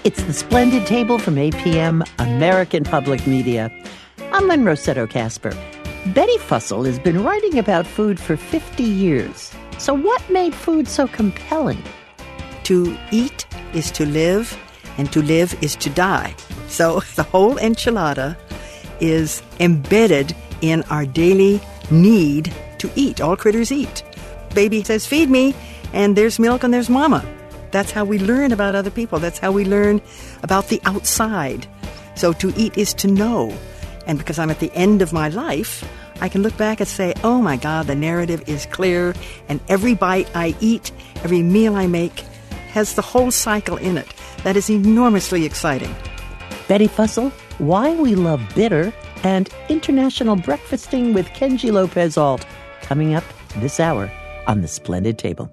It's the Splendid Table from APM, American Public Media. I'm Lynn Rossetto Kasper. Betty Fussell has been writing about food for 50 years. So what made food so compelling? To eat is to live, and to live is to die. So the whole enchilada is embedded in our daily need to eat. All critters eat. Baby says, feed me, and there's milk and there's mama. That's how we learn about other people. That's how we learn about the outside. So to eat is to know. And because I'm at the end of my life, I can look back and say, oh my God, the narrative is clear, and every bite I eat, every meal I make, has the whole cycle in it. That is enormously exciting. Betty Fussell, Why We Love Bitter, and International Breakfasting with Kenji Lopez-Alt, coming up this hour on The Splendid Table.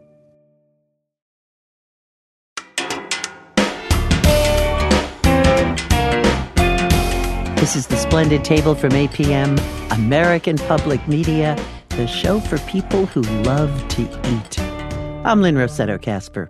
This is The Splendid Table from APM, American Public Media, the show for people who love to eat. I'm Lynn Rossetto Kasper.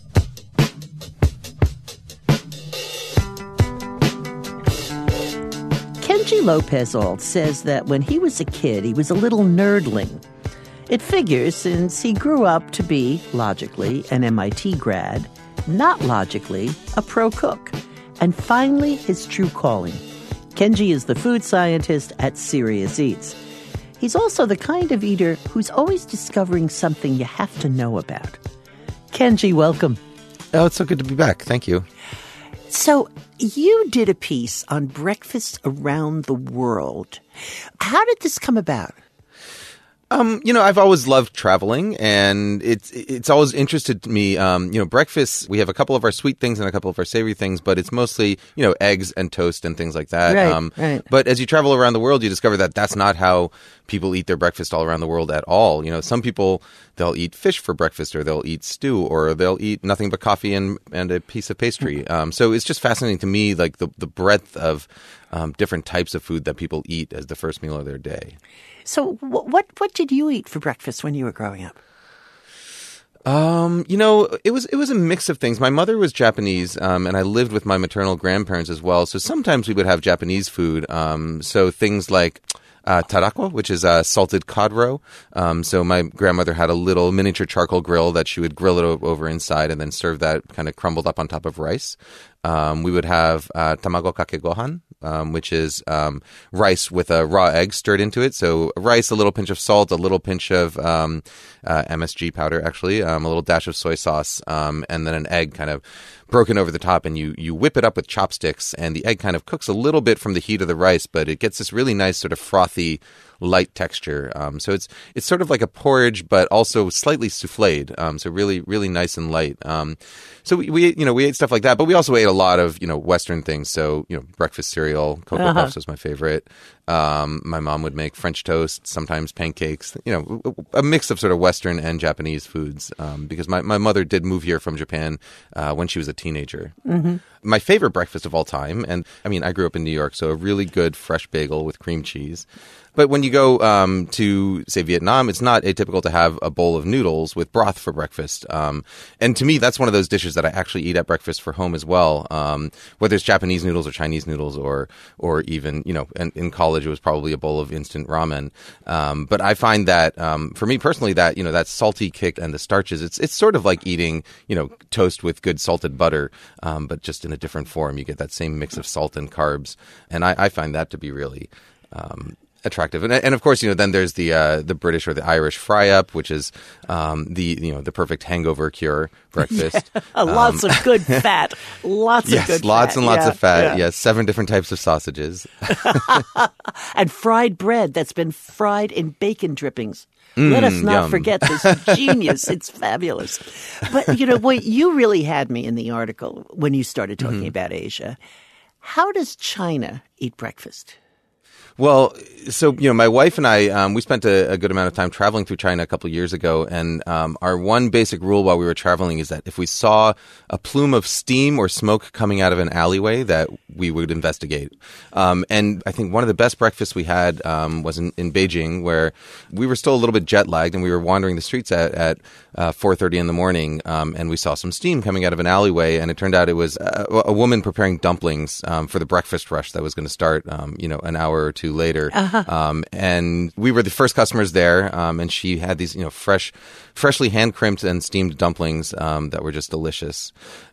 Kenji Lopez-Alt says that when he was a kid, he was a little nerdling. It figures since he grew up to be, logically, an MIT grad, not logically, a pro cook, and finally his true calling. Kenji is the food scientist at Serious Eats. He's also the kind of eater who's always discovering something you have to know about. Kenji, welcome. Oh, it's so good to be back. Thank you. So you did a piece on breakfast around the world. How did this come about? I've always loved traveling, and it's always interested me. Breakfast, we have a couple of our sweet things and a couple of our savory things, but it's mostly, eggs and toast and things like that. Right. But as you travel around the world, you discover that that's not how people eat their breakfast all around the world at all. Some people, they'll eat fish for breakfast, or they'll eat stew, or they'll eat nothing but coffee and a piece of pastry. So it's just fascinating to me, like the breadth of different types of food that people eat as the first meal of their day. So what did you eat for breakfast when you were growing up? It was a mix of things. My mother was Japanese, and I lived with my maternal grandparents as well. So sometimes we would have Japanese food. So things like tarako, which is salted cod roe. So my grandmother had a little miniature charcoal grill that she would grill it over inside and then serve that kind of crumbled up on top of rice. We would have tamago kake gohan, which is rice with a raw egg stirred into it. So rice, a little pinch of salt, a little pinch of MSG powder, actually, a little dash of soy sauce, and then an egg kind of broken over the top, and you whip it up with chopsticks, and the egg kind of cooks a little bit from the heat of the rice, but it gets this really nice sort of frothy, light texture. So it's sort of like a porridge, but also slightly souffled. So really, really nice and light. So we ate stuff like that, but we also ate a lot of, Western things. So, breakfast cereal, Cocoa Puffs was my favorite. My mom would make French toast, sometimes pancakes, a mix of sort of Western and Japanese foods. Because my mother did move here from Japan, when she was a teenager. Mm-hmm. My favorite breakfast of all time, and I grew up in New York, so a really good fresh bagel with cream cheese. But when you go to, say, Vietnam, it's not atypical to have a bowl of noodles with broth for breakfast. And to me, that's one of those dishes that I actually eat at breakfast for home as well, whether it's Japanese noodles or Chinese noodles or even, in college, it was probably a bowl of instant ramen. But I find that, for me personally, that, that salty kick and the starches, it's sort of like eating, toast with good salted butter, but just in a different form. You get that same mix of salt and carbs. And I find that to be really attractive. And of course, then there's the British or the Irish fry up, which is the perfect hangover cure breakfast. Lots of good fat. Lots of good lots fat. And lots of fat. Yeah. Yes, 7 different types of sausages. And fried bread that's been fried in bacon drippings. Let us not forget this genius. It's fabulous. But, what you really had me in the article when you started talking about Asia. How does China eat breakfast? Well, so, my wife and I, we spent a good amount of time traveling through China a couple of years ago. And our one basic rule while we were traveling is that if we saw a plume of steam or smoke coming out of an alleyway, that we would investigate. And I think one of the best breakfasts we had was in Beijing, where we were still a little bit jet lagged, and we were wandering the streets at 4:30 in the morning, and we saw some steam coming out of an alleyway. And it turned out it was a woman preparing dumplings for the breakfast rush that was going to start, an hour or two later. And we were the first customers there, and she had these, freshly hand crimped and steamed dumplings that were just delicious.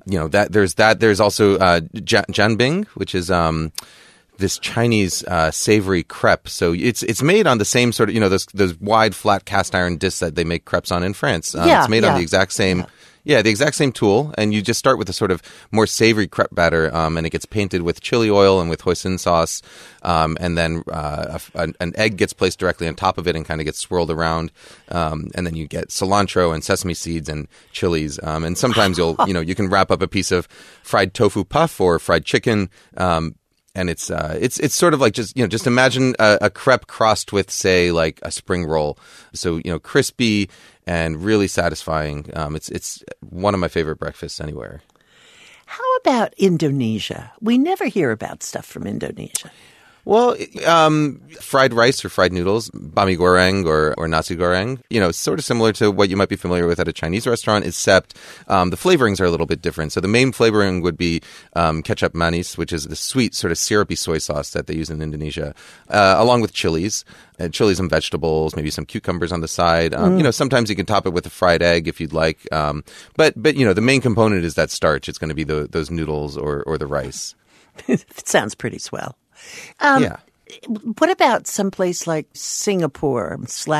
There's also jianbing, which is this Chinese savory crepe. So it's made on the same sort of, those wide flat cast iron discs that they make crepes on in France. It's made on the exact same. Yeah, the exact same tool, and you just start with a sort of more savory crepe batter, and it gets painted with chili oil and with hoisin sauce, and then an egg gets placed directly on top of it and kind of gets swirled around, and then you get cilantro and sesame seeds and chilies, and sometimes you can wrap up a piece of fried tofu puff or fried chicken. And it's sort of like just imagine a crepe crossed with, say, like a spring roll. So, crispy and really satisfying. It's one of my favorite breakfasts anywhere. How about Indonesia? We never hear about stuff from Indonesia. Well, fried rice or fried noodles, bami goreng or nasi goreng, sort of similar to what you might be familiar with at a Chinese restaurant, except the flavorings are a little bit different. So the main flavoring would be kecap manis, which is the sweet sort of syrupy soy sauce that they use in Indonesia, along with chilies. Chilies and vegetables, maybe some cucumbers on the side. Sometimes you can top it with a fried egg if you'd like. But the main component is that starch. It's going to be those noodles or the rice. It sounds pretty swell. Yeah. What about someplace like Singapore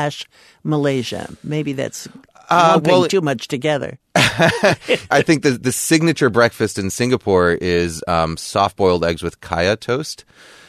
/ Malaysia? Maybe that's lumping too much together. I think the signature breakfast in Singapore is soft-boiled eggs with kaya toast.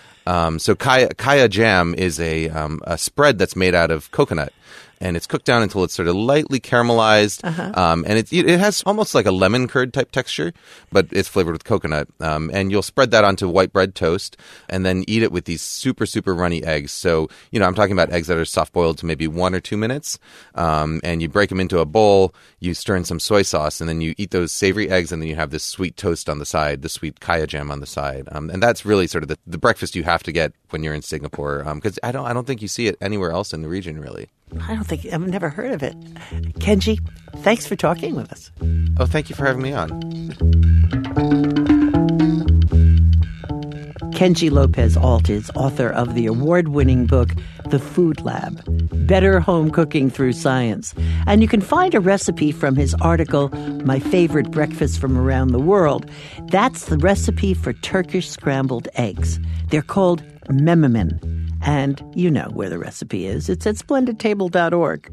So kaya jam is a spread that's made out of coconut. And it's cooked down until it's sort of lightly caramelized. And it has almost like a lemon curd type texture, but it's flavored with coconut. And you'll spread that onto white bread toast and then eat it with these super, super runny eggs. So, I'm talking about eggs that are soft boiled to maybe 1 or 2 minutes. And you break them into a bowl, you stir in some soy sauce, and then you eat those savory eggs, and then you have this sweet toast on the side, the sweet kaya jam on the side. And that's really sort of the breakfast you have to get when you're in Singapore. Because I don't think you see it anywhere else in the region, really. I've never heard of it. Kenji, thanks for talking with us. Oh, thank you for having me on. Kenji Lopez Alt is author of the award-winning book, The Food Lab, Better Home Cooking Through Science. And you can find a recipe from his article, My Favorite Breakfast from Around the World. That's the recipe for Turkish scrambled eggs. They're called mememen. And you know where the recipe is. It's at splendidtable.org.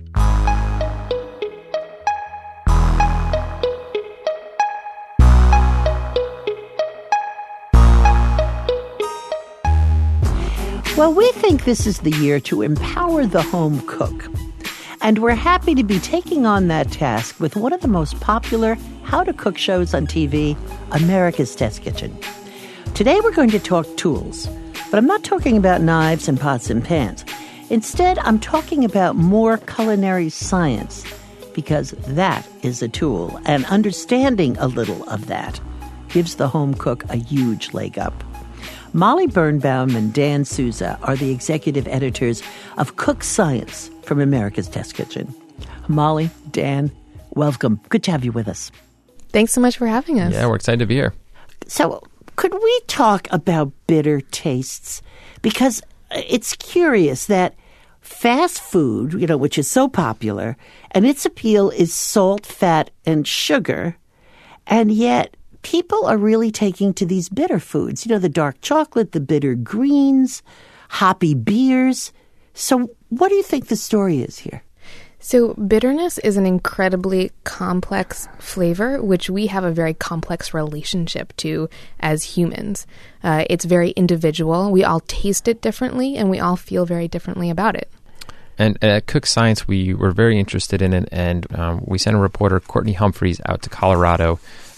Well, we think this is the year to empower the home cook. And we're happy to be taking on that task with one of the most popular how-to-cook shows on TV, America's Test Kitchen. Today we're going to talk tools. But I'm not talking about knives and pots and pans. Instead, I'm talking about more culinary science, because that is a tool, and understanding a little of that gives the home cook a huge leg up. Molly Birnbaum and Dan Souza are the executive editors of Cook Science from America's Test Kitchen. Molly, Dan, welcome. Good to have you with us. Thanks so much for having us. Yeah, we're excited to be here. So, could we talk about bitter tastes? Because it's curious that fast food, which is so popular, and its appeal is salt, fat, and sugar, and yet people are really taking to these bitter foods. The dark chocolate, the bitter greens, hoppy beers. So what do you think the story is here? So bitterness is an incredibly complex flavor, which we have a very complex relationship to as humans. It's very individual. We all taste it differently, and we all feel very differently about it. And at Cook Science, we were very interested in it, and we sent a reporter, Courtney Humphreys, out to Colorado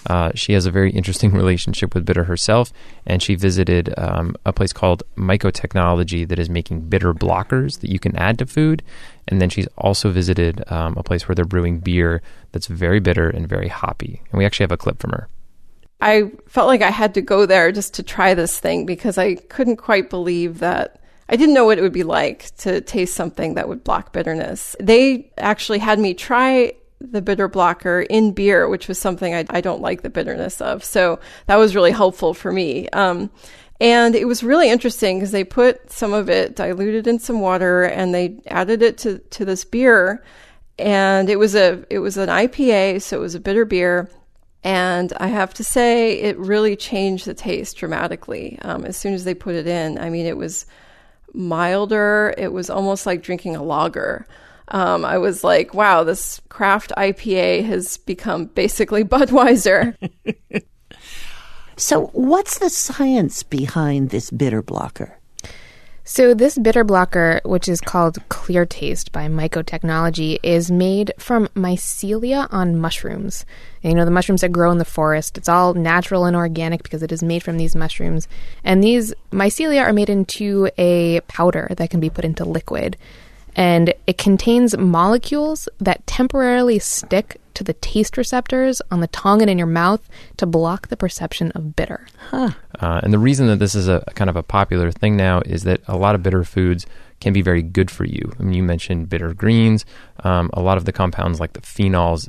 She has a very interesting relationship with bitter herself, and she visited a place called Mycotechnology that is making bitter blockers that you can add to food. And then she's also visited a place where they're brewing beer that's very bitter and very hoppy. And we actually have a clip from her. I felt like I had to go there just to try this thing because I couldn't quite believe that. I didn't know what it would be like to taste something that would block bitterness. They actually had me try the bitter blocker in beer, which was something I don't like the bitterness of. So that was really helpful for me. And it was really interesting because they put some of it diluted in some water and they added it to this beer. And it was an IPA, so it was a bitter beer. And I have to say, it really changed the taste dramatically. As soon as they put it in, I mean, it was milder. It was almost like drinking a lager. I was like, wow, this craft IPA has become basically Budweiser. So what's the science behind this bitter blocker? So this bitter blocker, which is called Clear Taste by Mycotechnology, is made from mycelia on mushrooms. And, the mushrooms that grow in the forest, it's all natural and organic because it is made from these mushrooms. And these mycelia are made into a powder that can be put into liquid. And it contains molecules that temporarily stick to the taste receptors on the tongue and in your mouth to block the perception of bitter. And the reason that this is a kind of a popular thing now is that a lot of bitter foods can be very good for you. I mean, you mentioned bitter greens. A lot of the compounds like the phenols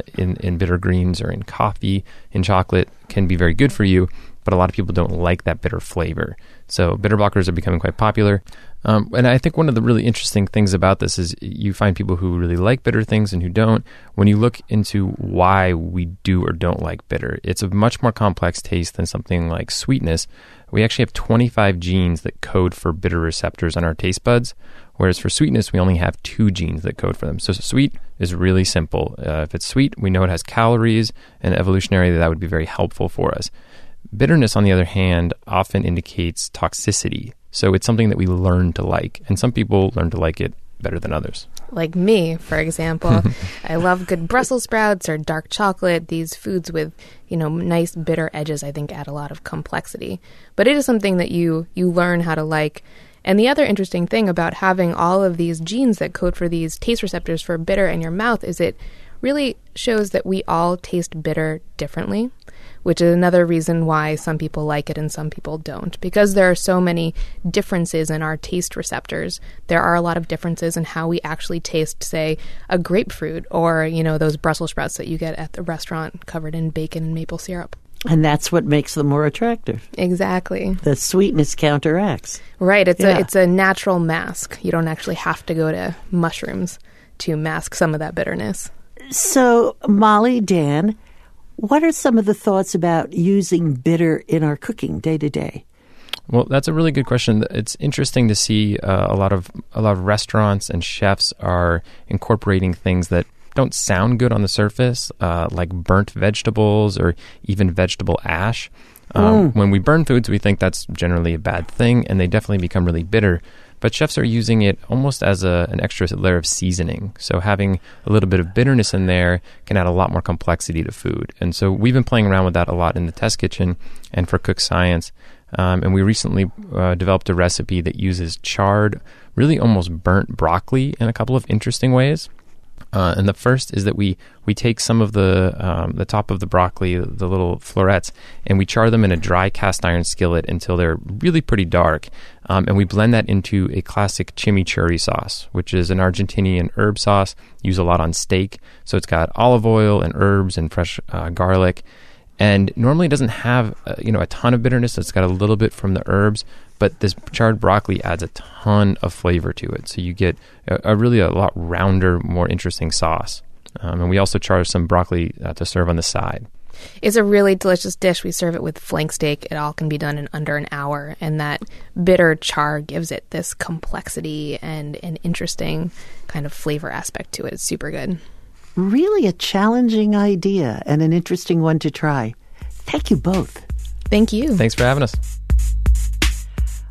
in bitter greens or in coffee, in chocolate, can be very good for you, but a lot of people don't like that bitter flavor. So bitter blockers are becoming quite popular. And I think one of the really interesting things about this is you find people who really like bitter things and who don't. When you look into why we do or don't like bitter, it's a much more complex taste than something like sweetness. We actually have 25 genes that code for bitter receptors on our taste buds, whereas for sweetness, we only have 2 genes that code for them. So sweet is really simple. If it's sweet, we know it has calories, and evolutionarily that would be very helpful for us. Bitterness, on the other hand, often indicates toxicity. So it's something that we learn to like, and some people learn to like it better than others. Like me, for example. I love good Brussels sprouts or dark chocolate. These foods with, nice bitter edges, I think, add a lot of complexity. But it is something that you learn how to like. And the other interesting thing about having all of these genes that code for these taste receptors for bitter in your mouth is it really shows that we all taste bitter differently, which is another reason why some people like it and some people don't. Because there are so many differences in our taste receptors, there are a lot of differences in how we actually taste, say, a grapefruit or, those Brussels sprouts that you get at the restaurant covered in bacon and maple syrup. And that's what makes them more attractive. Exactly. The sweetness counteracts. Right. It's a natural mask. You don't actually have to go to mushrooms to mask some of that bitterness. So, Molly, Dan, what are some of the thoughts about using bitter in our cooking day to day? Well, that's a really good question. It's interesting to see a lot of restaurants and chefs are incorporating things that don't sound good on the surface, like burnt vegetables or even vegetable ash. When we burn foods, we think that's generally a bad thing, and they definitely become really bitter. But chefs are using it almost as an extra layer of seasoning. So having a little bit of bitterness in there can add a lot more complexity to food. And so we've been playing around with that a lot in the test kitchen and for Cook Science. And we recently developed a recipe that uses charred, really almost burnt broccoli in a couple of interesting ways. And the first is that we take some of the top of the broccoli, the little florets, and we char them in a dry cast iron skillet until they're really pretty dark. And we blend that into a classic chimichurri sauce, which is an Argentinian herb sauce used a lot on steak. So it's got olive oil and herbs and fresh garlic. And normally it doesn't have a ton of bitterness. It's got a little bit from the herbs, but this charred broccoli adds a ton of flavor to it. So you get a lot rounder, more interesting sauce. And we also char some broccoli to serve on the side. It's a really delicious dish. We serve it with flank steak. It all can be done in under an hour. And that bitter char gives it this complexity and an interesting kind of flavor aspect to it. It's super good. Really a challenging idea and an interesting one to try. Thank you both. Thank you. Thanks for having us.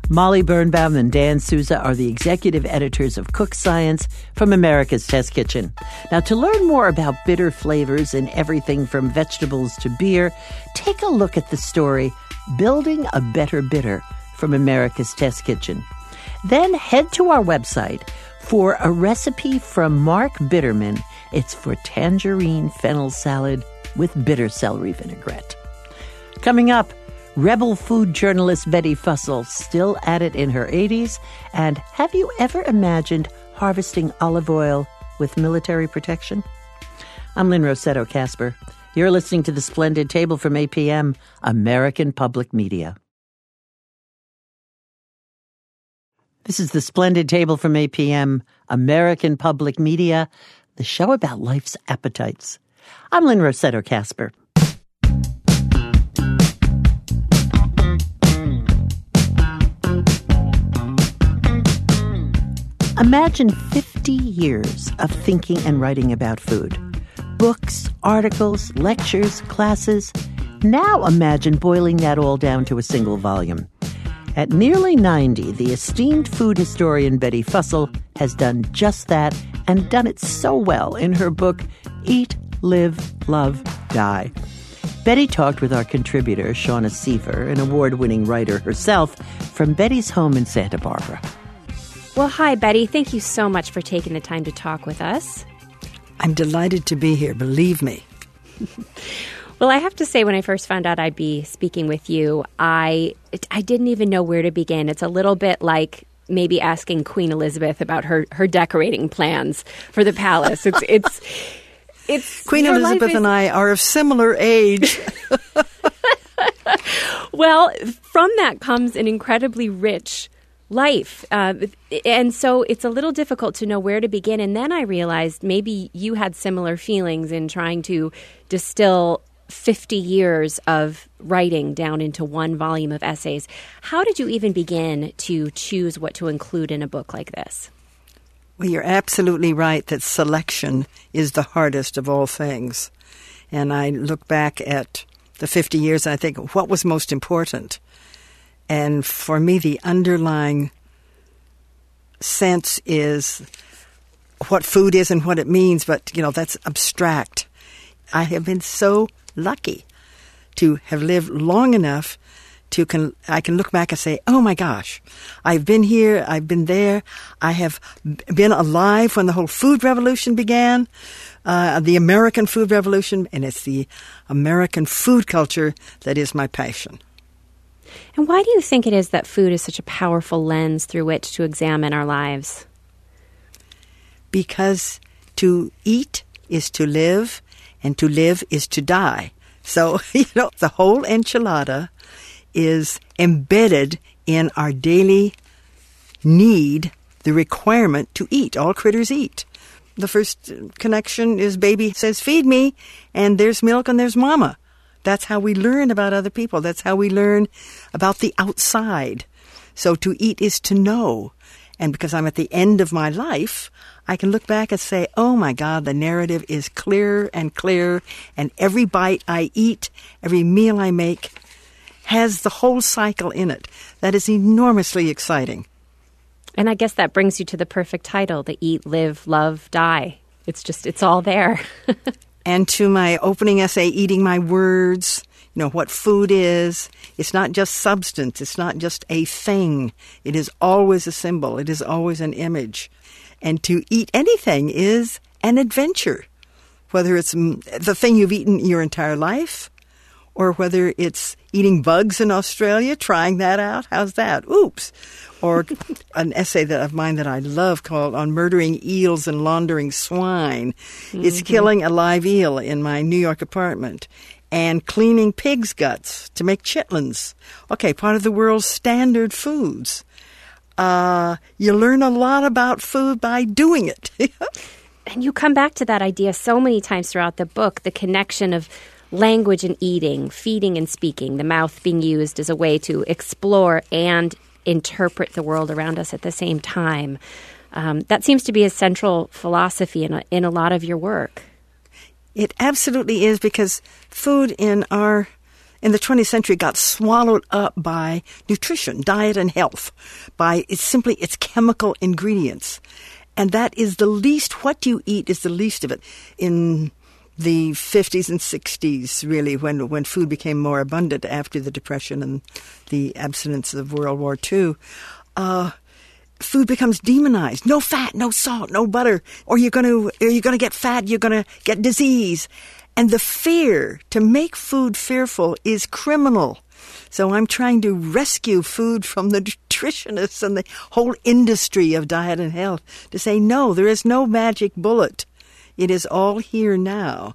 Molly Birnbaum and Dan Souza are the executive editors of Cook Science from America's Test Kitchen. Now, to learn more about bitter flavors in everything from vegetables to beer, take a look at the story Building a Better Bitter from America's Test Kitchen. Then head to our website for a recipe from Mark Bitterman. It's for tangerine fennel salad with bitter celery vinaigrette. Coming up, rebel food journalist Betty Fussell, still at it in her 80s. And have you ever imagined harvesting olive oil with military protection? I'm Lynn Rossetto Kasper. You're listening to The Splendid Table from APM, American Public Media. This is The Splendid Table from APM, American Public Media, the show about life's appetites. I'm Lynn Rossetto Kasper. Imagine 50 years of thinking and writing about food. Books, articles, lectures, classes. Now imagine boiling that all down to a single volume. At nearly 90, the esteemed food historian Betty Fussell has done just that and done it so well in her book, Eat, Live, Love, Die. Betty talked with our contributor, Shauna Seaver, an award-winning writer herself, from Betty's home in Santa Barbara. Well, hi, Betty. Thank you so much for taking the time to talk with us. I'm delighted to be here, believe me. Well, I have to say, when I first found out I'd be speaking with you, I didn't even know where to begin. It's a little bit like maybe asking Queen Elizabeth about her decorating plans for the palace. It's Queen Elizabeth and I are of similar age. Well, from that comes an incredibly rich life. And so it's a little difficult to know where to begin. And then I realized maybe you had similar feelings in trying to distill 50 years of writing down into one volume of essays. How did you even begin to choose what to include in a book like this? Well, you're absolutely right that selection is the hardest of all things. And I look back at the 50 years and I think, what was most important? And for me, the underlying sense is what food is and what it means, but, that's abstract. I have been so lucky to have lived long enough I can look back and say, oh my gosh, I've been here, I've been there, I have been alive when the whole food revolution began, the American food revolution, and it's the American food culture that is my passion. And why do you think it is that food is such a powerful lens through which to examine our lives? Because to eat is to live, and to live is to die. So, the whole enchilada is embedded in our daily need, the requirement to eat. All critters eat. The first connection is baby says, feed me, and there's milk and there's mama. That's how we learn about other people. That's how we learn about the outside. So to eat is to know. And because I'm at the end of my life, I can look back and say, oh my God, the narrative is clearer and clearer. And every bite I eat, every meal I make, has the whole cycle in it. That is enormously exciting. And I guess that brings you to the perfect title, the Eat, Live, Love, Die. It's all there. And to my opening essay, Eating My Words, what food is. It's not just substance. It's not just a thing. It is always a symbol. It is always an image. And to eat anything is an adventure, whether it's the thing you've eaten your entire life, or whether it's eating bugs in Australia, trying that out. How's that? Oops. Or an essay of mine that I love called On Murdering Eels and Laundering Swine. Mm-hmm. It's killing a live eel in my New York apartment and cleaning pig's guts to make chitlins. Okay, part of the world's standard foods. You learn a lot about food by doing it. And you come back to that idea so many times throughout the book, the connection of language and eating, feeding and speaking, the mouth being used as a way to explore and interpret the world around us at the same time. That seems to be a central philosophy in a lot of your work. It absolutely is, because food in our in the 20th century got swallowed up by nutrition, diet and health, by its chemical ingredients. And that is the least, what you eat is the least of it. In the 50s and 60s, really, when food became more abundant after the Depression and the abstinence of World War II, food becomes demonized. No fat, no salt, no butter, or you're going to get fat, you're going to get disease. And the fear to make food fearful is criminal. So I'm trying to rescue food from the nutritionists and the whole industry of diet and health to say, no, there is no magic bullet. It is all here now.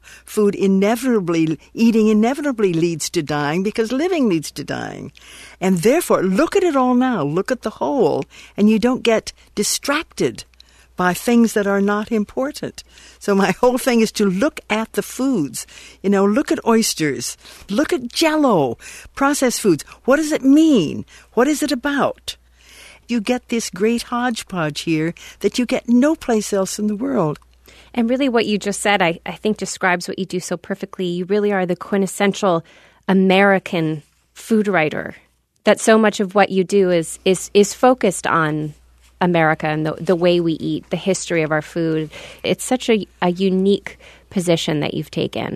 Eating inevitably leads to dying because living leads to dying. And therefore, look at it all now. Look at the whole, and you don't get distracted by things that are not important. So my whole thing is to look at the foods. Look at oysters. Look at Jell-O, processed foods. What does it mean? What is it about? You get this great hodgepodge here that you get no place else in the world. And really what you just said, I think describes what you do so perfectly. You really are the quintessential American food writer. That so much of what you do is focused on America and the way we eat, the history of our food. It's such a unique position that you've taken.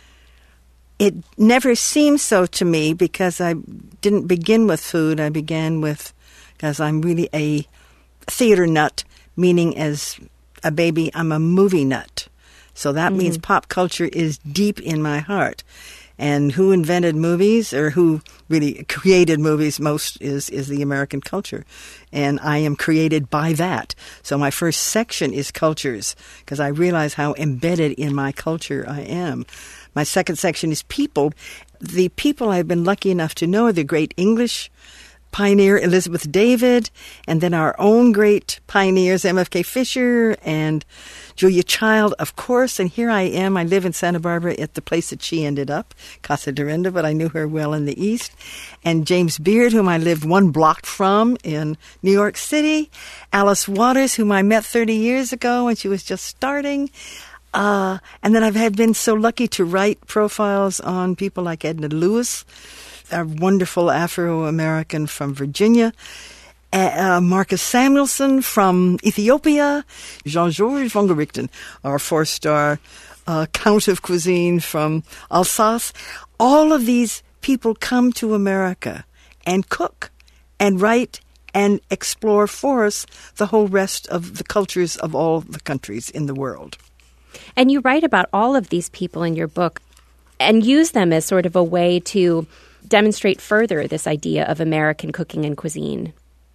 It never seemed so to me because I didn't begin with food. I began because I'm really a theater nut, meaning as a baby, I'm a movie nut. So that means pop culture is deep in my heart. And who invented movies or who really created movies most is the American culture. And I am created by that. So my first section is cultures because I realize how embedded in my culture I am. My second section is people. The people I've been lucky enough to know are the great English pioneer Elizabeth David, and then our own great pioneers, MFK Fisher and Julia Child, of course. And here I am. I live in Santa Barbara at the place that she ended up, Casa Dorinda, but I knew her well in the East. And James Beard, whom I lived one block from in New York City. Alice Waters, whom I met 30 years ago when she was just starting. And then I've been so lucky to write profiles on people like Edna Lewis, a wonderful Afro-American from Virginia, Marcus Samuelson from Ethiopia, Jean-Georges Vongerichten, our 4-star Count of Cuisine from Alsace. All of these people come to America and cook and write and explore for us the whole rest of the cultures of all the countries in the world. And you write about all of these people in your book and use them as sort of a way to demonstrate further this idea of American cooking and cuisine.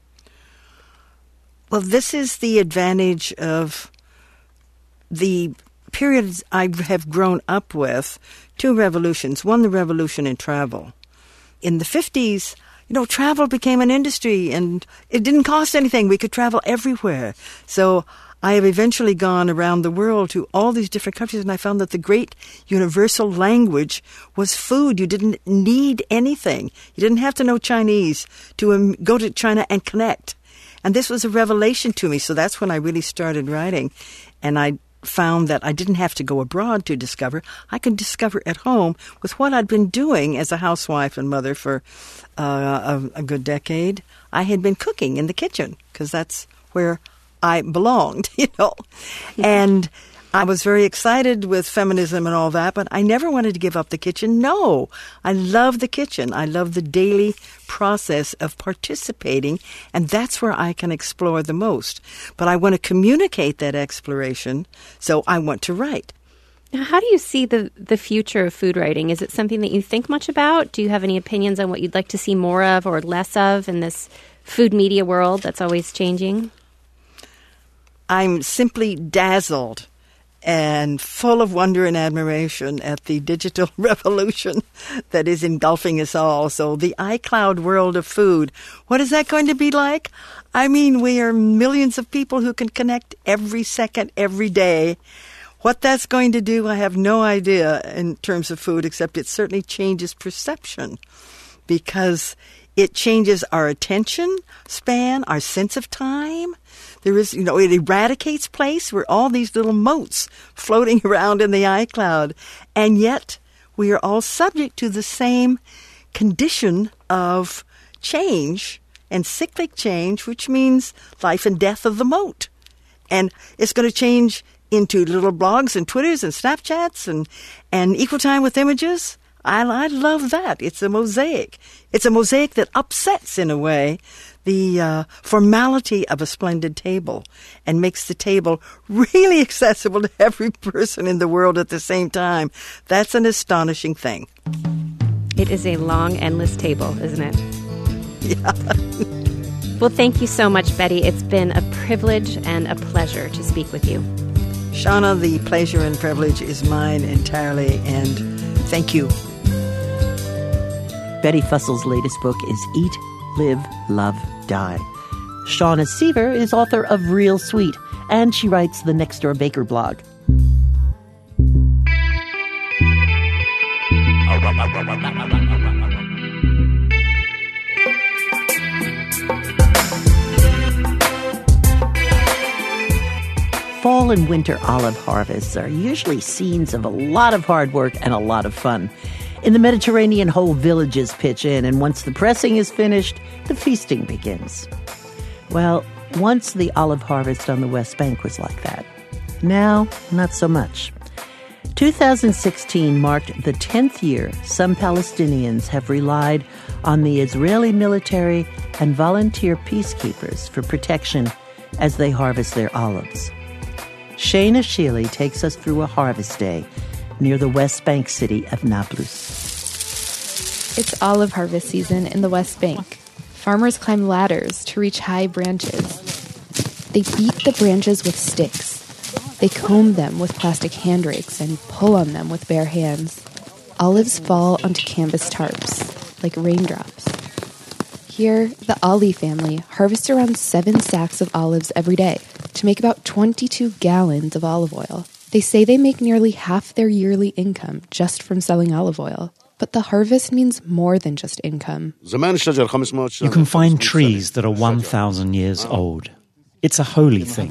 Well, this is the advantage of the periods I have grown up with. 2 revolutions. One, the revolution in travel. In the 50s, travel became an industry and it didn't cost anything. We could travel everywhere. So I have eventually gone around the world to all these different countries, and I found that the great universal language was food. You didn't need anything. You didn't have to know Chinese to go to China and connect. And this was a revelation to me, so that's when I really started writing. And I found that I didn't have to go abroad to discover. I could discover at home with what I'd been doing as a housewife and mother for a good decade. I had been cooking in the kitchen because that's where I belonged, and I was very excited with feminism and all that, but I never wanted to give up the kitchen. No, I love the kitchen. I love the daily process of participating, and that's where I can explore the most. But I want to communicate that exploration, so I want to write. Now, how do you see the future of food writing? Is it something that you think much about? Do you have any opinions on what you'd like to see more of or less of in this food media world that's always changing? I'm simply dazzled and full of wonder and admiration at the digital revolution that is engulfing us all. So the iCloud world of food, what is that going to be like? I mean, we are millions of people who can connect every second, every day. What that's going to do, I have no idea in terms of food, except it certainly changes perception because it changes our attention span, our sense of time. There is, it eradicates place. We're all these little motes floating around in the iCloud. And yet we are all subject to the same condition of change and cyclic change, which means life and death of the mote. And it's going to change into little blogs and Twitters and Snapchats and equal time with images. I love that. It's a mosaic. It's a mosaic that upsets, in a way, the formality of a splendid table and makes the table really accessible to every person in the world at the same time. That's an astonishing thing. It is a long, endless table, isn't it? Yeah. Well, thank you so much, Betty. It's been a privilege and a pleasure to speak with you. Shauna, the pleasure and privilege is mine entirely, and thank you. Betty Fussel's latest book is Eat, Live, Love, Die. Shauna Seaver is author of Real Sweet, and she writes the Next Door Baker blog. Fall and winter olive harvests are usually scenes of a lot of hard work and a lot of fun. In the Mediterranean, whole villages pitch in, and once the pressing is finished, the feasting begins. Well, once the olive harvest on the West Bank was like that. Now, not so much. 2016 marked the 10th year some Palestinians have relied on the Israeli military and volunteer peacekeepers for protection as they harvest their olives. Shayna Sheely takes us through a harvest day near the West Bank city of Nablus. It's olive harvest season in the West Bank. Farmers climb ladders to reach high branches. They beat the branches with sticks. They comb them with plastic hand rakes and pull on them with bare hands. Olives fall onto canvas tarps, like raindrops. Here, the Ali family harvests around 7 sacks of olives every day to make about 22 gallons of olive oil. They say they make nearly half their yearly income just from selling olive oil. But the harvest means more than just income. You can find trees that are 1,000 years old. It's a holy thing.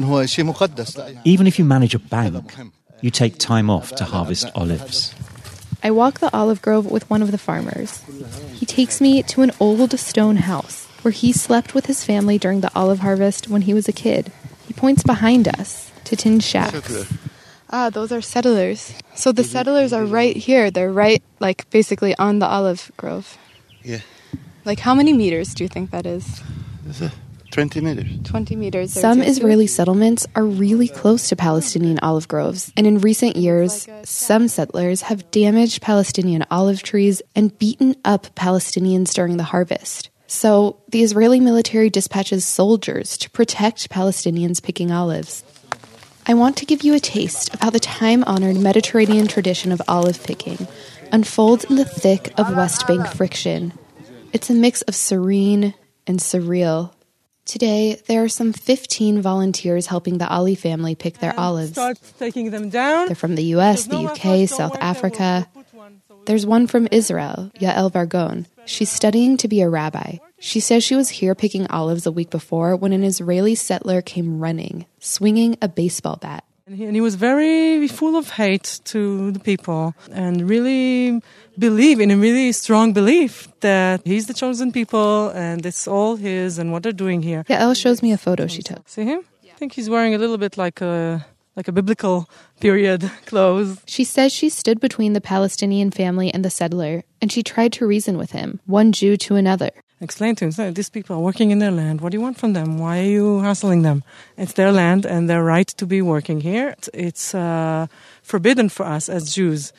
Even if you manage a bank, you take time off to harvest olives. I walk the olive grove with one of the farmers. He takes me to an old stone house where he slept with his family during the olive harvest when he was a kid. He points behind us to tin shacks. Ah, those are settlers. So the settlers are right here. They're right, basically on the olive grove. Yeah. How many meters do you think that is? 20 meters. 20 meters. Some Israeli settlements are really close to Palestinian olive groves, and in recent years, some settlers have damaged Palestinian olive trees and beaten up Palestinians during the harvest. So the Israeli military dispatches soldiers to protect Palestinians picking olives. I want to give you a taste of how the time-honored Mediterranean tradition of olive picking unfolds in the thick of West Bank friction. It's a mix of serene and surreal. Today, there are some 15 volunteers helping the Ali family pick their olives. Start taking them down. They're from the US, the UK, South Africa. There's one from Israel, Yael Vargon. She's studying to be a rabbi. She says she was here picking olives a week before when an Israeli settler came running, swinging a baseball bat. And he was very full of hate to the people and really believe in a really strong belief that he's the chosen people and it's all his and what they're doing here. Yael shows me a photo she took. See him? I think he's wearing a little bit like a biblical period clothes. She says she stood between the Palestinian family and the settler, and she tried to reason with him, one Jew to another. Explain to him, these people are working in their land. What do you want from them? Why are you hassling them? It's their land and their right to be working here. It's forbidden for us as Jews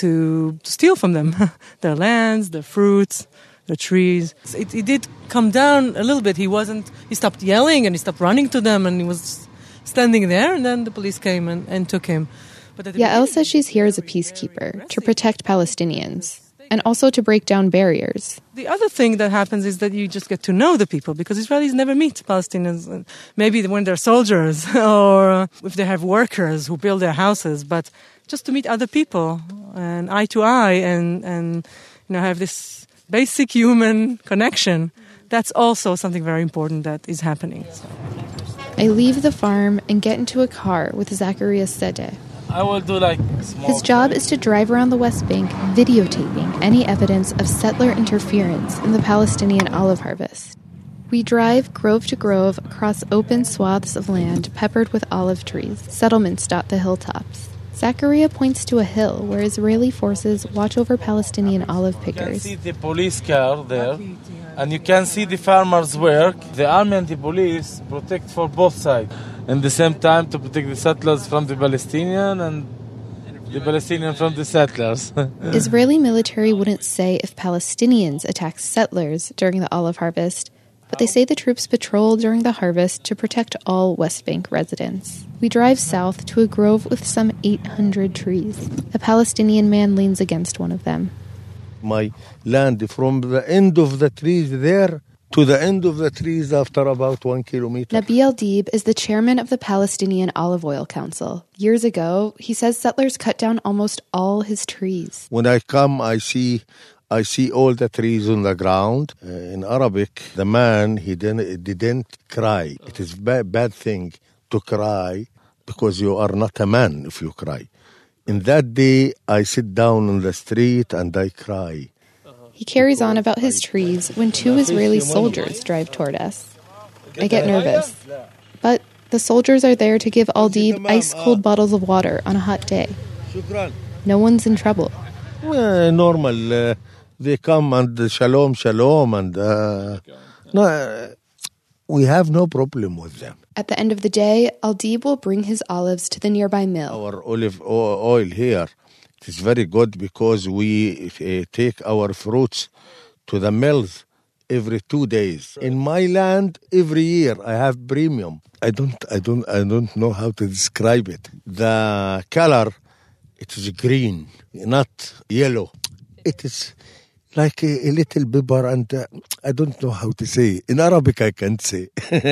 to steal from them. Their lands, their fruits, their trees. It did come down a little bit. He stopped yelling and he stopped running to them and he was standing there, and then the police came and took him. Yael says she's here as a peacekeeper to protect Palestinians and also to break down barriers. The other thing that happens is that you just get to know the people because Israelis never meet Palestinians. Maybe when they're soldiers or if they have workers who build their houses, but just to meet other people and eye to eye and have this basic human connection. That's also something very important that is happening. So. I leave the farm and get into a car with Zacharias Sedeh. I will do like small. His job is to drive around the West Bank videotaping any evidence of settler interference in the Palestinian olive harvest. We drive grove to grove across open swaths of land peppered with olive trees. Settlements dot the hilltops. Zachariah points to a hill where Israeli forces watch over Palestinian olive pickers. You can see the police car there, and you can see the farmers' work. The army and the police protect for both sides. At the same time, to protect the settlers from the Palestinian and the Palestinian from the settlers. Israeli military wouldn't say if Palestinians attacked settlers during the olive harvest, but they say the troops patrol during the harvest to protect all West Bank residents. We drive south to a grove with some 800 trees. A Palestinian man leans against one of them. My land from the end of the trees there to the end of the trees after about 1 kilometer. Nabi El-Deeb is the chairman of the Palestinian Olive Oil Council. Years ago, he says settlers cut down almost all his trees. When I come, I see all the trees on the ground. In Arabic, the man, he didn't cry. It is a bad thing to cry because you are not a man if you cry. In that day, I sit down on the street and I cry. He carries on about his trees when two Israeli soldiers drive toward us. I get nervous. But the soldiers are there to give El-Deeb ice-cold bottles of water on a hot day. No one's in trouble. Normal. They come and shalom, and no, we have no problem with them. At the end of the day, El-Deeb will bring his olives to the nearby mill. Our olive oil here, it is very good because we take our fruits to the mills every 2 days. In my land, every year I have premium. I don't know how to describe it. The color, it is green, not yellow. It is like a little pepper, and I don't know how to say. In Arabic, I can't say.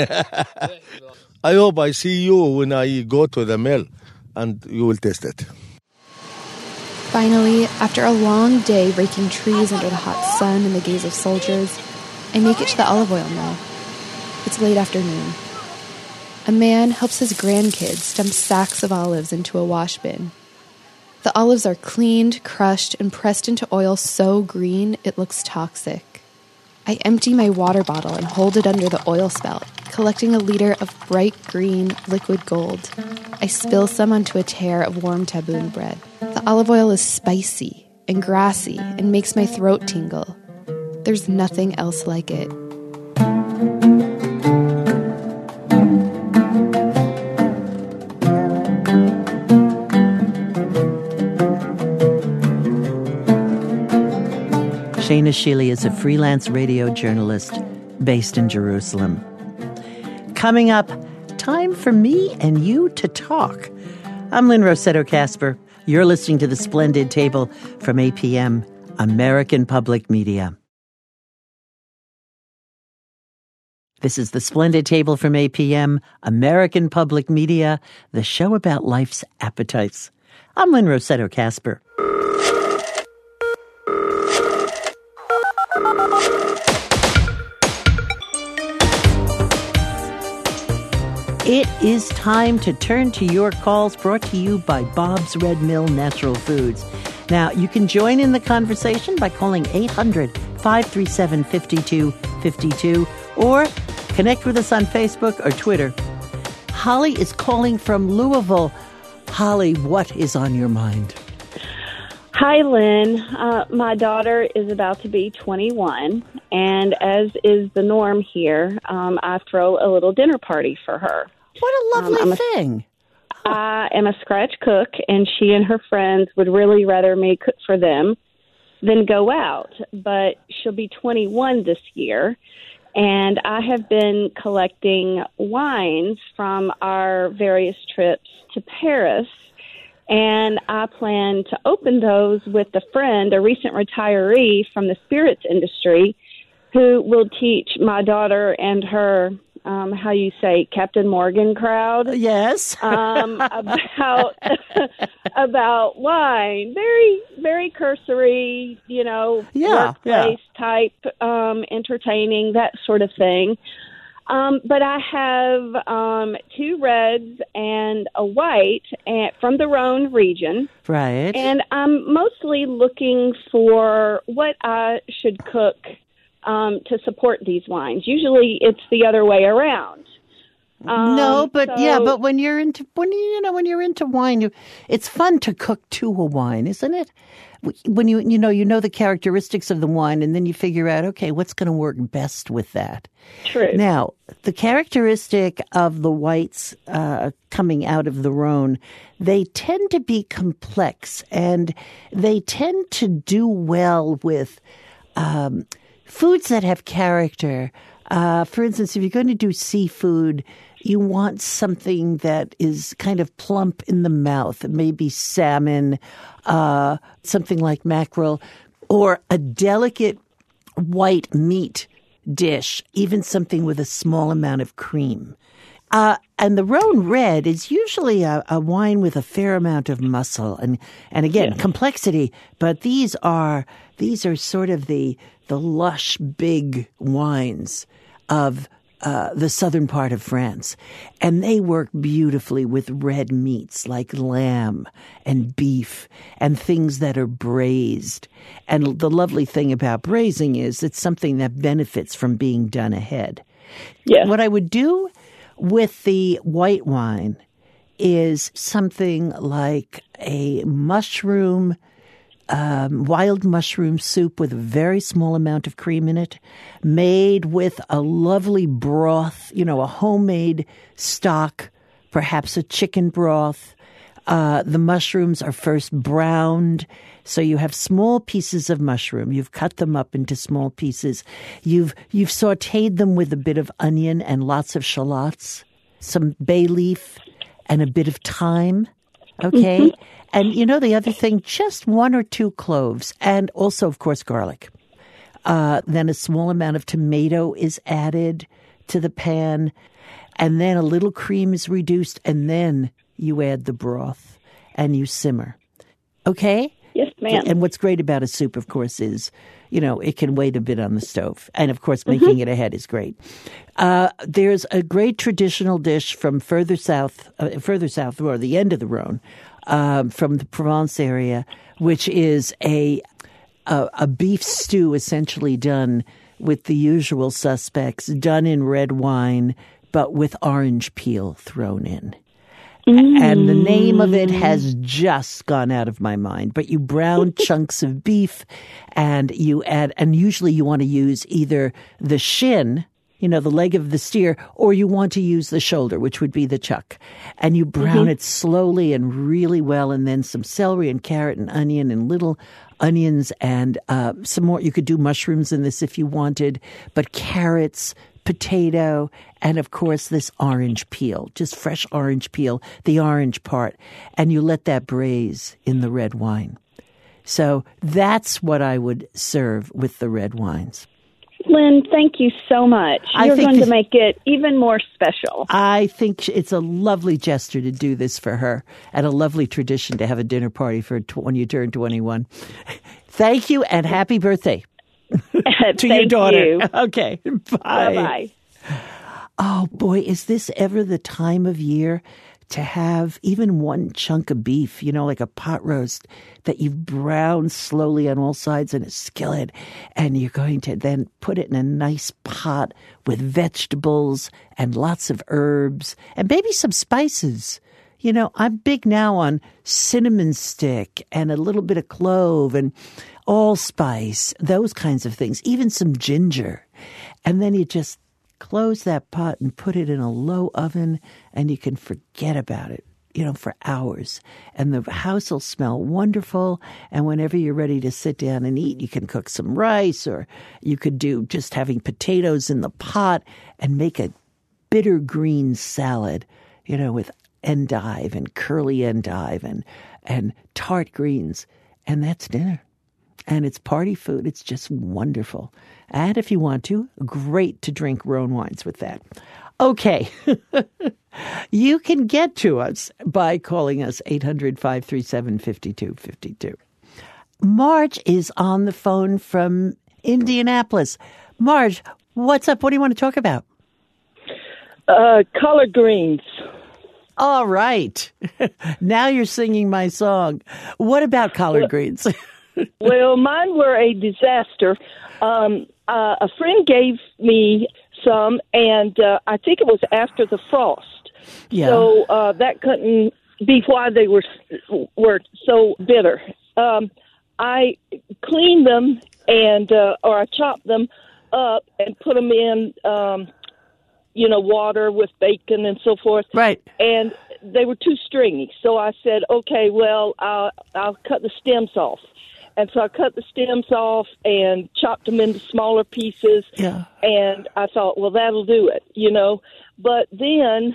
I hope I see you when I go to the mill, and you will taste it. Finally, after a long day raking trees under the hot sun and the gaze of soldiers, I make it to the olive oil mill. It's late afternoon. A man helps his grandkids dump sacks of olives into a wash bin. The olives are cleaned, crushed, and pressed into oil so green it looks toxic. I empty my water bottle and hold it under the oil spout, collecting a liter of bright green liquid gold. I spill some onto a tear of warm taboon bread. The olive oil is spicy and grassy and makes my throat tingle. There's nothing else like it. Shayna Shealy is a freelance radio journalist based in Jerusalem. Coming up, time for me and you to talk. I'm Lynn Rossetto Kasper. You're listening to The Splendid Table from APM, American Public Media. This is The Splendid Table from APM, American Public Media, the show about life's appetites. I'm Lynn Rossetto Kasper. It is time to turn to your calls, brought to you by Bob's Red Mill Natural Foods. Now, you can join in the conversation by calling 800-537-5252 or connect with us on Facebook or Twitter. Holly is calling from Louisville. Holly, what is on your mind? Hi, Lynn. My daughter is about to be 21, and as is the norm here, I throw a little dinner party for her. What a lovely thing. I am a scratch cook, and she and her friends would really rather me cook for them than go out. But she'll be 21 this year, and I have been collecting wines from our various trips to Paris, and I plan to open those with a friend, a recent retiree from the spirits industry, who will teach my daughter and her how you say Captain Morgan crowd. Yes. About wine. Very, very cursory, workplace type, entertaining, that sort of thing. But I have 2 reds and a white from the Rhone region. Right. And I'm mostly looking for what I should cook to support these wines. Usually it's the other way around. But when you're into wine, it's fun to cook to a wine, isn't it? When you know the characteristics of the wine, and then you figure out, okay, what's going to work best with that. True. Now, the characteristic of the whites coming out of the Rhone, they tend to be complex, and they tend to do well with foods that have character. For instance, if you're going to do seafood, you want something that is kind of plump in the mouth, maybe salmon, something like mackerel, or a delicate white meat dish, even something with a small amount of cream. And the Rhone Red is usually a wine with a fair amount of muscle and again, complexity, but these are sort of the lush, big wines of the southern part of France. And they work beautifully with red meats like lamb and beef and things that are braised. And the lovely thing about braising is it's something that benefits from being done ahead. Yeah. What I would do with the white wine is something like a wild mushroom soup with a very small amount of cream in it, made with a lovely broth, a homemade stock, perhaps a chicken broth. The mushrooms are first browned, so you have small pieces of mushroom. You've cut them up into small pieces. You've sautéed them with a bit of onion and lots of shallots, some bay leaf, and a bit of thyme. Okay? Mm-hmm. And the other thing, just 1 or 2 cloves, and also, of course, garlic. Then a small amount of tomato is added to the pan, and then a little cream is reduced, and then you add the broth, and you simmer. Okay? Yes, ma'am. And what's great about a soup, of course, is, it can wait a bit on the stove. And, of course, making it ahead is great. There's a great traditional dish from further south, or the end of the Rhone, from the Provence area, which is a beef stew essentially done with the usual suspects, done in red wine, but with orange peel thrown in. And the name of it has just gone out of my mind. But you brown chunks of beef, and you add, and usually you want to use either the shin, the leg of the steer, or you want to use the shoulder, which would be the chuck. And you brown it slowly and really well, and then some celery and carrot and onion and little onions and some more. You could do mushrooms in this if you wanted, but carrots, potato, and of course this orange peel, just fresh orange peel, the orange part, and you let that braise in the red wine. So that's what I would serve with the red wines. Lynn, thank you so much. You're going to make it even more special. I think it's a lovely gesture to do this for her, and a lovely tradition to have a dinner party for when you turn 21. Thank you, and happy birthday. To your daughter. You. Okay. Bye. Bye-bye. Oh, boy, is this ever the time of year to have even one chunk of beef, like a pot roast that you've browned slowly on all sides in a skillet, and you're going to then put it in a nice pot with vegetables and lots of herbs and maybe some spices. I'm big now on cinnamon stick and a little bit of clove and allspice, those kinds of things, even some ginger. And then you just close that pot and put it in a low oven, and you can forget about it, for hours. And the house will smell wonderful. And whenever you're ready to sit down and eat, you can cook some rice, or you could do just having potatoes in the pot and make a bitter green salad, with endive and curly endive and tart greens. And that's dinner. And it's party food. It's just wonderful. And if you want to, great to drink Rhone wines with that. Okay. You can get to us by calling us 800-537-5252. Marge is on the phone from Indianapolis. Marge, what's up? What do you want to talk about? Collard greens. All right. Now you're singing my song. What about collard greens? Well, mine were a disaster. A friend gave me some, and I think it was after the frost. Yeah. So that couldn't be why they were so bitter. I cleaned them or I chopped them up and put them in, water with bacon and so forth. Right. And they were too stringy. So I said, okay, well, I'll cut the stems off. And so I cut the stems off and chopped them into smaller pieces. Yeah. And I thought, well, that'll do it, But then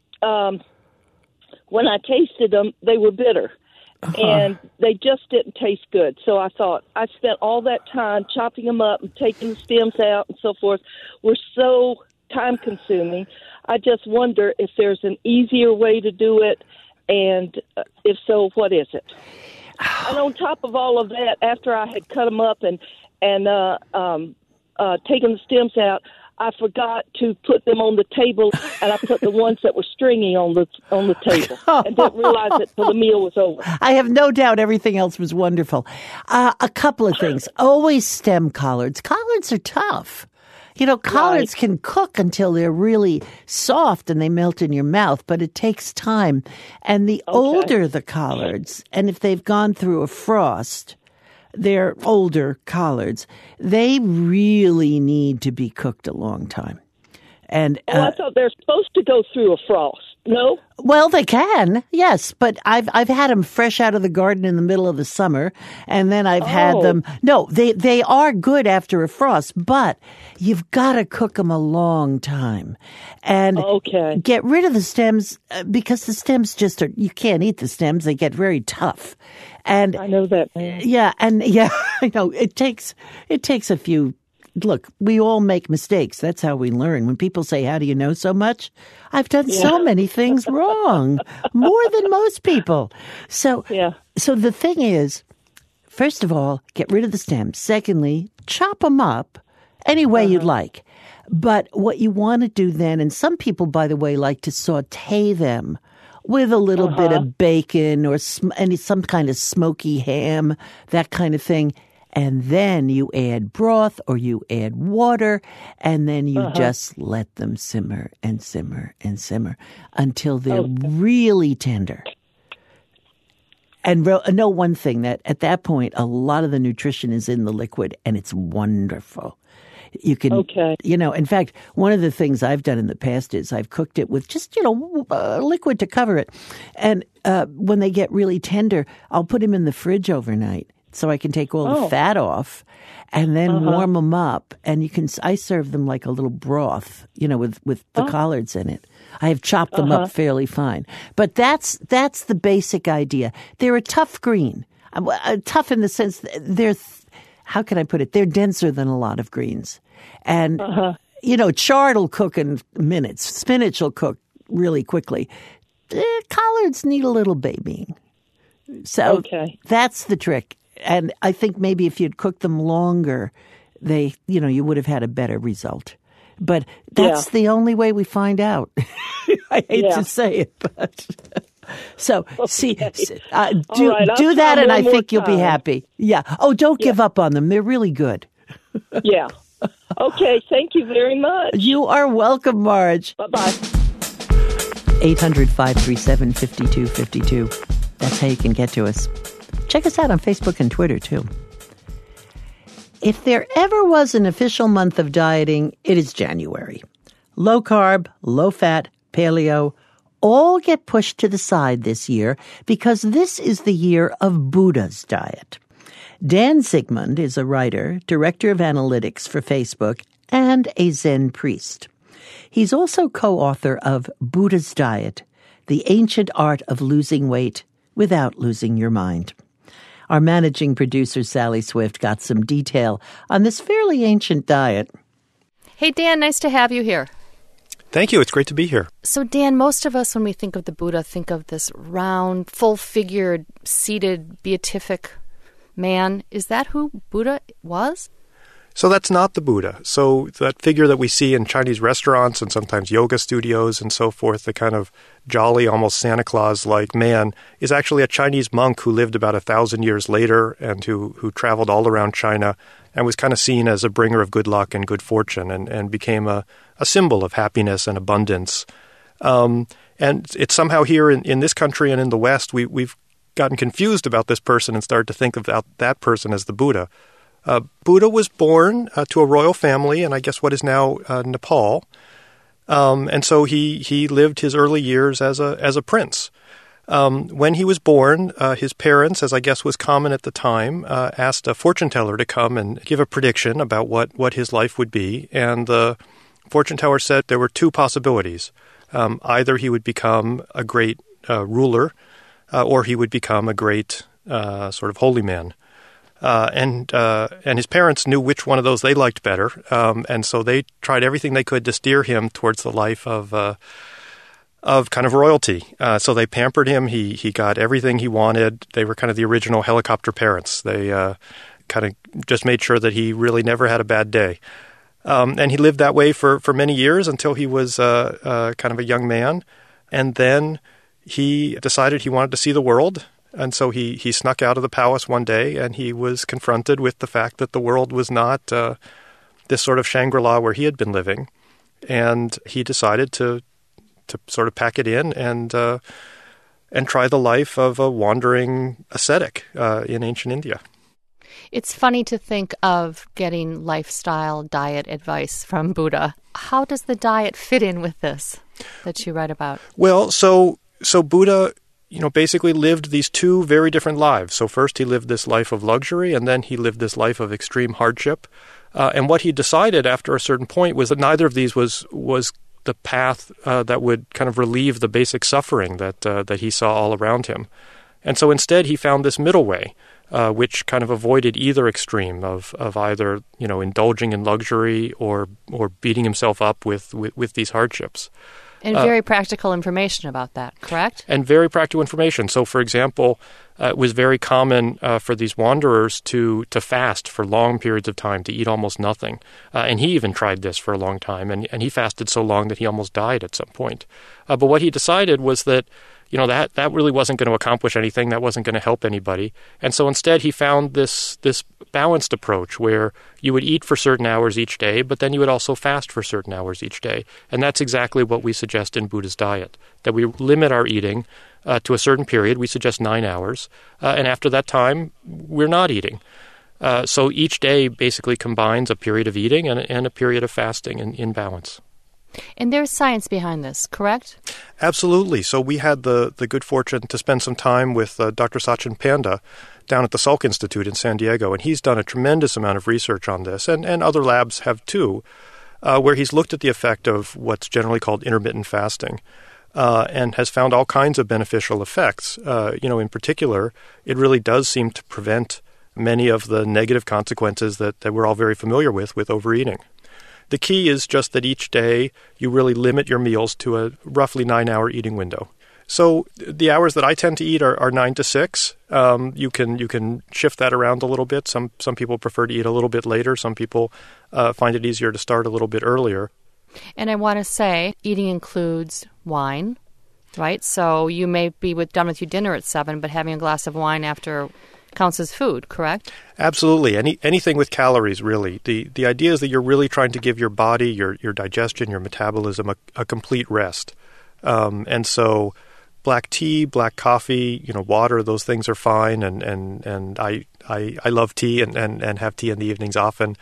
when I tasted them, they were bitter. And they just didn't taste good. So I thought, I spent all that time chopping them up and taking the stems out and so forth. Were so time-consuming. I just wonder if there's an easier way to do it, and if so, what is it? And on top of all of that, after I had cut them up and taken the stems out, I forgot to put them on the table, and I put the ones that were stringy on the table, and didn't realize it till the meal was over. I have no doubt everything else was wonderful. A couple of things. Always stem collards. Collards are tough. Collards can cook until they're really soft and they melt in your mouth, but it takes time. And the older the collards, and if they've gone through a frost, they're older collards, they really need to be cooked a long time. And I thought they're supposed to go through a frost. No? Well, they can, yes, but I've had them fresh out of the garden in the middle of the summer, and then I've had them. No, they are good after a frost, but you've got to cook them a long time, and get rid of the stems because the stems you can't eat the stems; they get very tough. And I know that. I know it takes a few. Look, we all make mistakes. That's how we learn. When people say, how do you know so much? I've done so many things wrong, more than most people. So the thing is, first of all, get rid of the stems. Secondly, chop them up any way you'd like. But what you want to do then, and some people, by the way, like to saute them with a little bit of bacon or some kind of smoky ham, that kind of thing. And then you add broth or you add water, and then you just let them simmer and simmer and simmer until they're really tender. And know one thing, that at that point, a lot of the nutrition is in the liquid, and it's wonderful. You can, in fact, one of the things I've done in the past is I've cooked it with just, liquid to cover it. And when they get really tender, I'll put them in the fridge overnight, so I can take all the fat off and then warm them up. And I serve them like a little broth, with the collards in it. I have chopped them up fairly fine. But that's the basic idea. They're a tough green. Tough in the sense they're, how can I put it? They're denser than a lot of greens. And, chard will cook in minutes. Spinach will cook really quickly. Collards need a little babying. So that's the trick. And I think maybe if you'd cooked them longer, you would have had a better result. But that's the only way we find out. I hate to say it, but so do that, and I think you'll be happy. Yeah. Oh, don't give up on them. They're really good. Yeah. Okay. Thank you very much. You are welcome, Marge. Bye-bye. 800-537-5252. That's how you can get to us. Check us out on Facebook and Twitter, too. If there ever was an official month of dieting, it is January. Low carb, low fat, paleo, all get pushed to the side this year because this is the year of Buddha's diet. Dan Zigmund is a writer, director of analytics for Facebook, and a Zen priest. He's also co-author of Buddha's Diet, The Ancient Art of Losing Weight Without Losing Your Mind. Our managing producer, Sally Swift, got some detail on this fairly ancient diet. Hey, Dan, nice to have you here. Thank you. It's great to be here. So, Dan, most of us, when we think of the Buddha, think of this round, full-figured, seated, beatific man. Is that who Buddha was? So that's not the Buddha. So that figure that we see in Chinese restaurants and sometimes yoga studios and so forth, the kind of jolly, almost Santa Claus-like man, is actually a Chinese monk who lived about 1,000 years later and who traveled all around China and was kind of seen as a bringer of good luck and good fortune and became a symbol of happiness and abundance. And it's somehow here in this country and in the West, we've gotten confused about this person and started to think about that person as the Buddha. Buddha was born to a royal family in, I guess, what is now Nepal. And so he lived his early years as a prince. When he was born, his parents, as I guess was common at the time, asked a fortune teller to come and give a prediction about what his life would be. And the fortune teller said there were two possibilities. Either he would become a great ruler, or he would become a great sort of holy man. And his parents knew which one of those they liked better, and so they tried everything they could to steer him towards the life of kind of royalty. So they pampered him. He got everything he wanted. They were kind of the original helicopter parents. They kind of just made sure that he really never had a bad day. And he lived that way for many years until he was kind of a young man, and then he decided he wanted to see the world. And so he snuck out of the palace one day, and he was confronted with the fact that the world was not this sort of Shangri-La where he had been living. And he decided to sort of pack it in and try the life of a wandering ascetic in ancient India. It's funny to think of getting lifestyle diet advice from Buddha. How does the diet fit in with this that you write about? Well, so Buddha, basically lived these two very different lives. So first he lived this life of luxury, and then he lived this life of extreme hardship. And what he decided after a certain point was that neither of these was the path that would kind of relieve the basic suffering that he saw all around him. And so instead he found this middle way, which kind of avoided either extreme of either indulging in luxury or beating himself up with these hardships. And very practical information about that, correct? And very practical information. So, for example, it was very common for these wanderers to fast for long periods of time, to eat almost nothing. And he even tried this for a long time, and he fasted so long that he almost died at some point. But what he decided was that that really wasn't going to accomplish anything. That wasn't going to help anybody. And so instead he found this balanced approach where you would eat for certain hours each day, but then you would also fast for certain hours each day. And that's exactly what we suggest in Buddha's diet, that we limit our eating to a certain period. We suggest 9 hours. And after that time, we're not eating. So each day basically combines a period of eating and a period of fasting in balance. And there's science behind this, correct? Absolutely. So we had the good fortune to spend some time with Dr. Sachin Panda down at the Salk Institute in San Diego, and he's done a tremendous amount of research on this, and other labs have too, where he's looked at the effect of what's generally called intermittent fasting and has found all kinds of beneficial effects. In particular, it really does seem to prevent many of the negative consequences that we're all very familiar with overeating. The key is just that each day you really limit your meals to a roughly 9-hour eating window. So the hours that I tend to eat are 9 to 6. You can shift that around a little bit. Some people prefer to eat a little bit later. Some people find it easier to start a little bit earlier. And I want to say eating includes wine, right? So you may be done with your dinner at 7, but having a glass of wine after counts as food, correct? Absolutely. Anything with calories, really. The idea is that you're really trying to give your body, your digestion, your metabolism a complete rest. And so black tea, black coffee, water, those things are fine. And I love tea and have tea in the evenings often.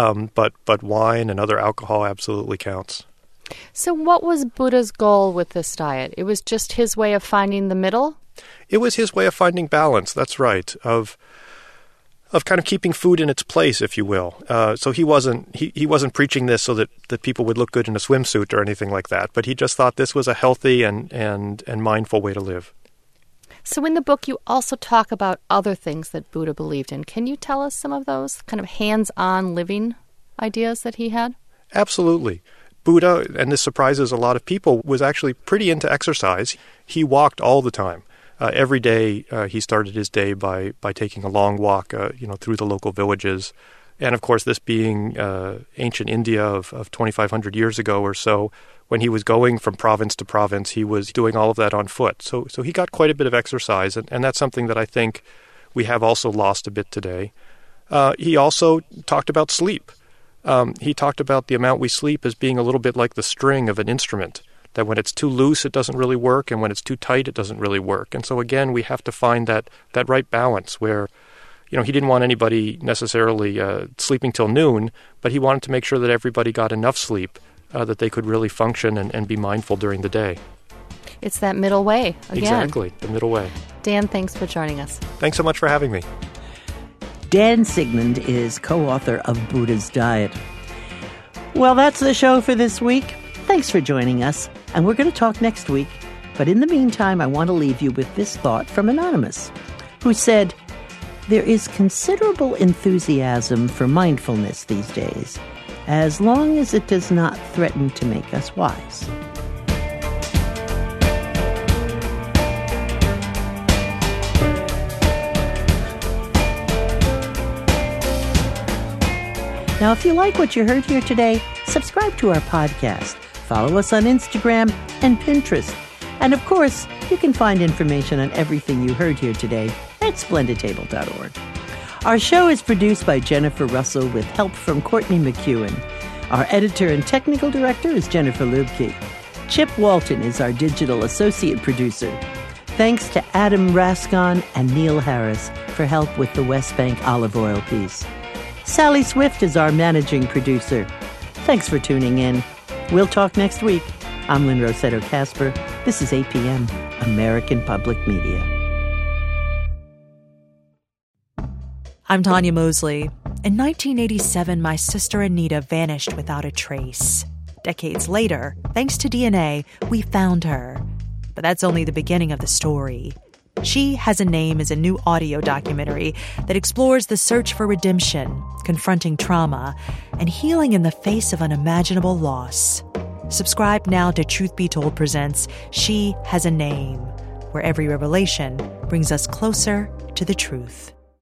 But wine and other alcohol absolutely counts. So what was Buddha's goal with this diet? It was just his way of finding the middle? It was his way of finding balance, that's right, of kind of keeping food in its place, if you will. So he wasn't preaching this so that people would look good in a swimsuit or anything like that, but he just thought this was a healthy and mindful way to live. So in the book, you also talk about other things that Buddha believed in. Can you tell us some of those kind of hands-on living ideas that he had? Absolutely. Buddha, and this surprises a lot of people, was actually pretty into exercise. He walked all the time. Every day he started his day by taking a long walk, through the local villages. And of course, this being ancient India of 2,500 years ago or so, when he was going from province to province, he was doing all of that on foot. So he got quite a bit of exercise, and that's something that I think we have also lost a bit today. He also talked about sleep. He talked about the amount we sleep as being a little bit like the string of an instrument, that when it's too loose, it doesn't really work, and when it's too tight, it doesn't really work. And so again, we have to find that right balance where, he didn't want anybody necessarily sleeping till noon, but he wanted to make sure that everybody got enough sleep that they could really function and be mindful during the day. It's that middle way again. Exactly, the middle way. Dan, thanks for joining us. Thanks so much for having me. Dan Sigmund is co-author of Buddha's Diet. Well, that's the show for this week. Thanks for joining us, and we're going to talk next week. But in the meantime, I want to leave you with this thought from Anonymous, who said, "There is considerable enthusiasm for mindfulness these days, as long as it does not threaten to make us wise." Now, if you like what you heard here today, subscribe to our podcast, follow us on Instagram and Pinterest. And of course, you can find information on everything you heard here today at splendidtable.org. Our show is produced by Jennifer Russell with help from Courtney McEwen. Our editor and technical director is Jennifer Lubke. Chip Walton is our digital associate producer. Thanks to Adam Rascon and Neil Harris for help with the West Bank olive oil piece. Sally Swift is our managing producer. Thanks for tuning in. We'll talk next week. I'm Lynn Rossetto Kasper. This is APM, American Public Media. I'm Tanya Mosley. In 1987, my sister Anita vanished without a trace. Decades later, thanks to DNA, we found her. But that's only the beginning of the story. She Has a Name is a new audio documentary that explores the search for redemption, confronting trauma, and healing in the face of unimaginable loss. Subscribe now to Truth Be Told presents She Has a Name, where every revelation brings us closer to the truth.